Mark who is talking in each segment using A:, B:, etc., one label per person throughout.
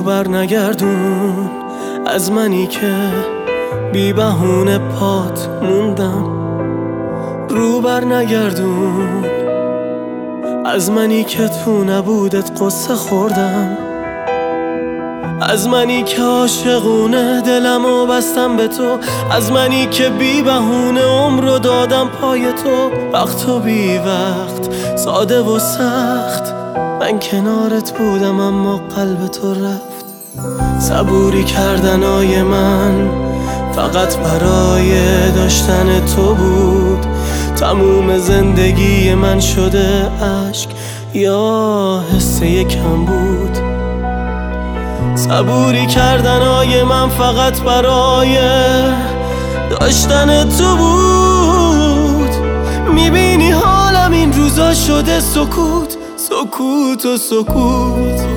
A: بر نگردون از منی که بی بهونه پات موندم. رو بر نگردون از منی که تو نبودت قصه خوردم. از منی که عاشقونه دلمو بستم به تو. از منی که بی بهونه عمرو دادم پای تو. وقت و بی وقت، ساده و سخت، من کنارت بودم اما قلب تو رفت. صبوری کردنای من فقط برای داشتن تو بود. تموم زندگی من شده عشق یا حس یکم بود. صبوری کردنای من فقط برای داشتن تو بود. میبینی حالم این روزا شده سکوت، سکوت و سکوت.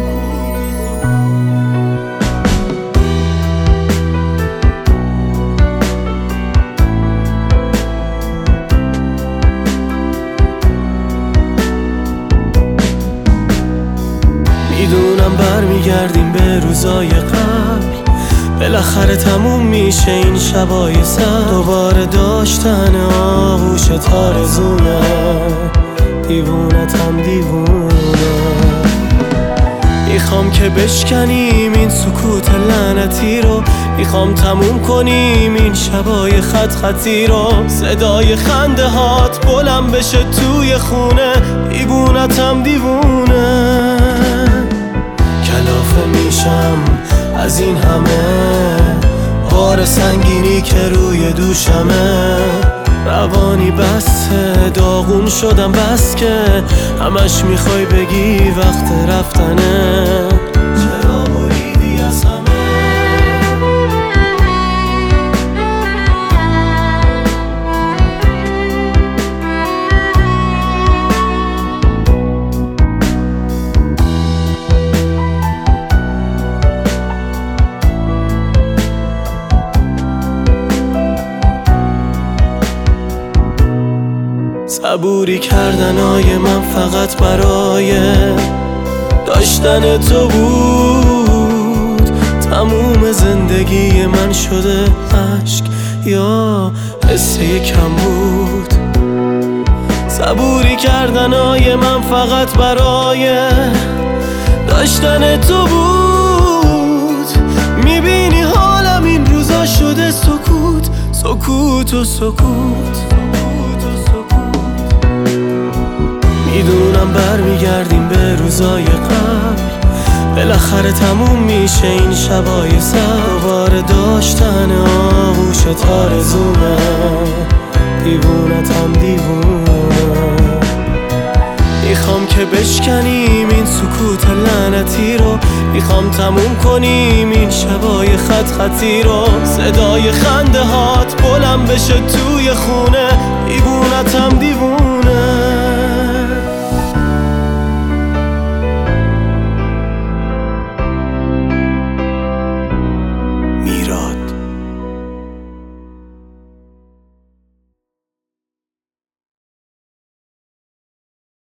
A: میدونم برمیگردیم به روزای قبل. بالاخره تموم میشه این شبای سر. دوباره داشتن آغوش تارزونه. دیوونتم دیوونه. میخوام که بشکنیم این سکوت لعنتی رو. میخوام تموم کنیم این شبای خط خطی رو. صدای خنده هات بلند بشه توی خونه. دیوونتم دیوونه. کلافه میشم از این همه بار سنگینی که روی دوشمه. روانی بسته داغون شدم بس که همش میخوای بگی وقت رفتنه. چرا بریدی از همه؟ صبوری کردنای من فقط برای داشتن تو بود. تموم زندگی من شده عشق یا حس یکم بود. صبوری کردنای من فقط برای داشتن تو بود. میبینی حالم این روزا شده سکوت، سکوت و سکوت. میدونم برمیگردیم به روزای قبل. بالاخره تموم میشه این شبای سر. دوباره داشتن آغوش تارزونه. دیوونتم دیوونه. میخوام که بشکنیم این سکوت لعنتی رو. میخوام تموم کنیم این شبای خط خطی رو. صدای خنده هات بلند بشه توی خونه. دیوونتم دیوونه.